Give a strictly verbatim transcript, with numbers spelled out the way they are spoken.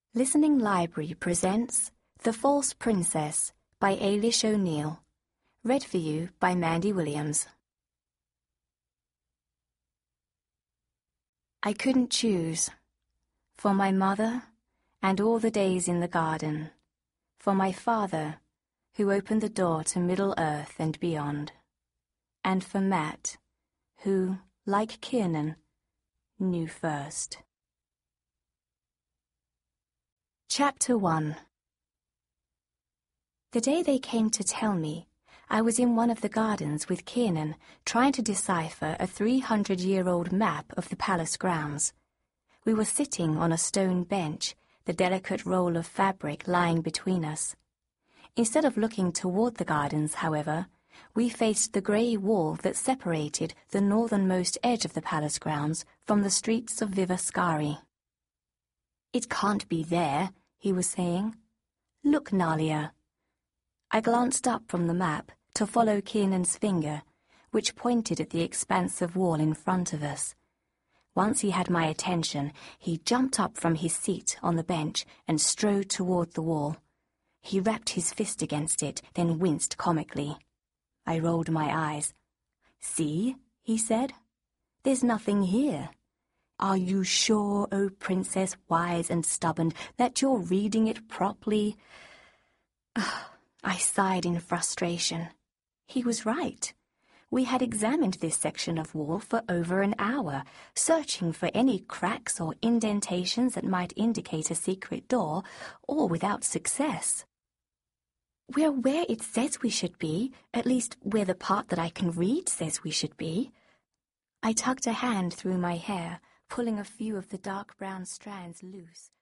Listening Library presents The False Princess by Ailish O'Neill. Read for you by Mandy Williams. I couldn't choose. For my mother and all the days in the garden. For my father, who opened the door to Middle-earth and beyond. And for Matt, who, like Kiernan, knew first. Chapter one. The day they came to tell me, I was in one of the gardens with Kiernan, trying to decipher a three hundred year old map of the palace grounds. We were sitting on a stone bench, the delicate roll of fabric lying between us. Instead of looking toward the gardens, however, we faced the grey wall that separated the northernmost edge of the palace grounds from the streets of Vivaskari. "It can't be there," he was saying. "Look, Nalia." I glanced up from the map to follow Kiernan's finger, which pointed at the expanse of wall in front of us. Once he had my attention, he jumped up from his seat on the bench and strode toward the wall. He rapped his fist against it, then winced comically. I rolled my eyes. "See," he said. "There's nothing here. Are you sure, O Princess wise and stubborn, that you're reading it properly?" I sighed in frustration. He was right. We had examined this section of wall for over an hour, searching for any cracks or indentations that might indicate a secret door, all without success. "We're where it says we should be, at least where the part that I can read says we should be." I tugged a hand through my hair, pulling a few of the dark brown strands loose.